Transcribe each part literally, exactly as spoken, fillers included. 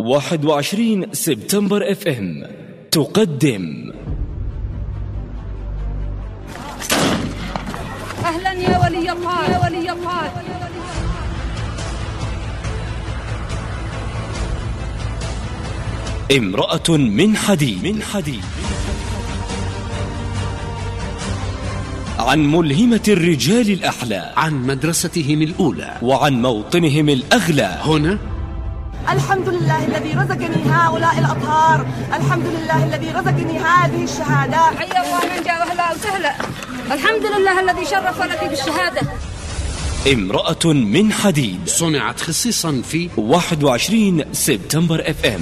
واحد وعشرين سبتمبر اف ام تقدم أهلا يا ولي الله يا ولي الله. امرأة من حديد من حديد عن ملهمة الرجال الأحلى، عن مدرستهم الأولى وعن موطنهم الأغلى. هنا الحمد لله الذي رزقني هؤلاء الأطهار، الحمد لله الذي رزقني هذه الشهادات. حيا الله من جاء أهلا وسهلا. الحمد لله الذي شرف لك بالشهادة. امرأة من حديد صنعت خصيصا في واحد وعشرين سبتمبر اف ام.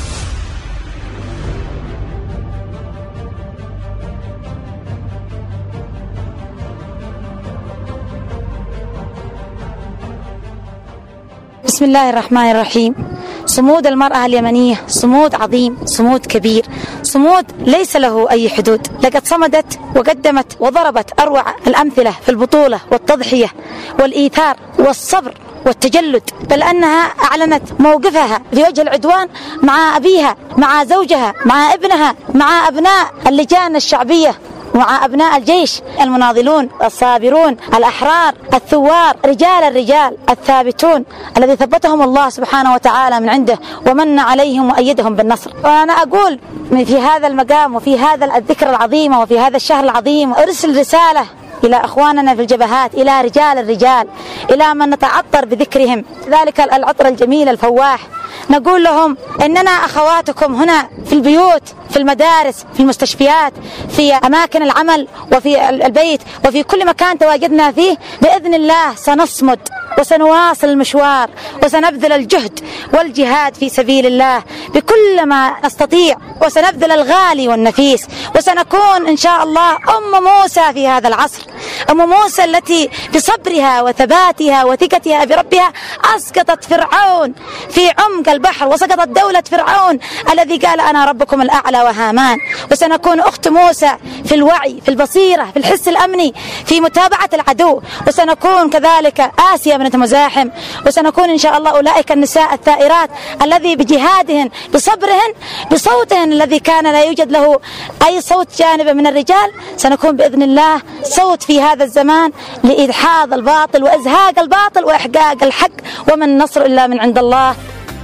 بسم الله الرحمن الرحيم. صمود المرأة اليمنية صمود عظيم، صمود كبير، صمود ليس له أي حدود. لقد صمدت وقدمت وضربت أروع الأمثلة في البطولة والتضحية والإيثار والصبر والتجلد، بل أنها أعلنت موقفها في وجه العدوان مع أبيها، مع زوجها، مع ابنها، مع أبناء اللجان الشعبية، مع أبناء الجيش المناضلون الصابرون الأحرار الثوار، رجال الرجال الثابتون الذي ثبتهم الله سبحانه وتعالى من عنده ومن عليهم وأيدهم بالنصر. وأنا أقول في هذا المقام وفي هذا الذكر العظيم وفي هذا الشهر العظيم أرسل رسالة إلى أخواننا في الجبهات، إلى رجال الرجال، إلى من نتعطر بذكرهم، ذلك العطر الجميل الفواح. نقول لهم إننا أخواتكم هنا في البيوت، في المدارس، في المستشفيات، في أماكن العمل، وفي البيت، وفي كل مكان تواجدنا فيه بإذن الله سنصمد وسنواصل المشوار وسنبذل الجهد والجهاد في سبيل الله بكل ما نستطيع، وسنبذل الغالي والنفيس، وسنكون إن شاء الله أم موسى في هذا العصر، أم موسى التي بصبرها وثباتها وثقتها بربها أسقطت فرعون في عمق البحر، وسقطت دولة فرعون الذي قال أنا ربكم الأعلى وهامان. وسنكون أخت موسى في الوعي، في البصيرة، في الحس الأمني، في متابعة العدو، وسنكون كذلك آسيا بنت مزاحم، وسنكون إن شاء الله أولئك النساء الثائرات الذي بجهادهن بصبرهن بصوتهن الذي كان لا يوجد له أي صوت جانب من الرجال، سنكون بإذن الله صوت في هذا الزمان لإدحاض الباطل وإزهاق الباطل وإحقاق الحق، وما النصر إلا من عند الله.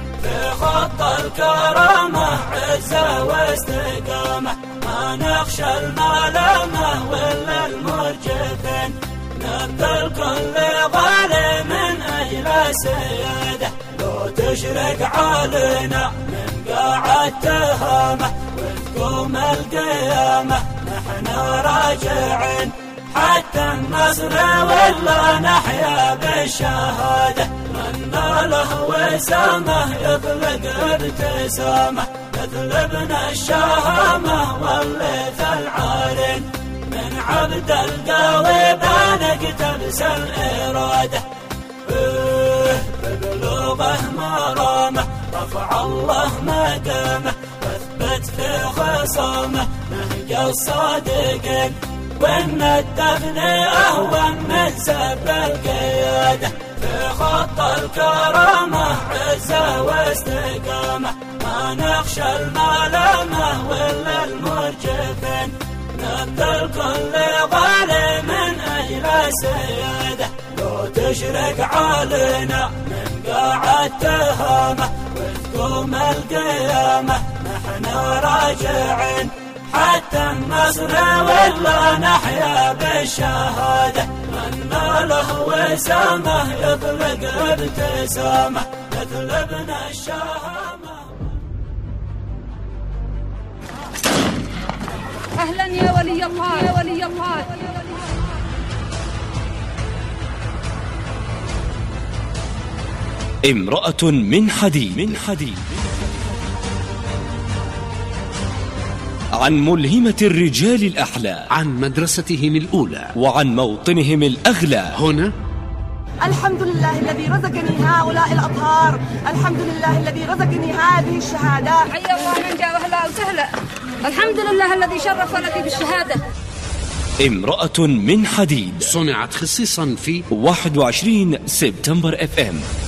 في خط الكرامة عزة واستقامة، ما نخشى الملامة ولا المرجفين، نبذل كل ظالم من أجل سيادة، لو تشرق علينا من قاع التهامة وتقوم القيامة نحن راجعين حتى النصر ولا نحيا بالشهادة، من له وسامة يطلق ابتسامة، مثل ابن الشهامة والليث العارين، من عبد القوي بنكتبس الإرادة، ببلوغه مرامه رفع الله مقامه، واثبت في خصامه نهج الصادقين، وإن الدفن أهون من سب القيادة، في خط الكرامة عزة واستقامة، ما نخشى الملامة ولا المرجفين، نبذل كل ظالم من أجل سيادة، لو تشرق علينا من قاع التهامة وتقوم القيامة نحن راجعين حتى النصر ولا نحيا بالشهادة، من له وسامة يطلق ابتسامة، مثل ابن الشهامة. أهلا يا ولي الله يا ولي الله. امرأة من حديد من حديد عن ملهمة الرجال الأحلى، عن مدرستهم الأولى، وعن موطنهم الأغلى. هنا الحمد لله الذي رزقني هؤلاء الأطهار، الحمد لله الذي رزقني هذه الشهادات. حيا الله من جاء أهلا وسهلا. الحمد لله الذي شرف لك بالشهادة. امرأة من حديد صنعت خصيصا في واحد وعشرين سبتمبر اف ام.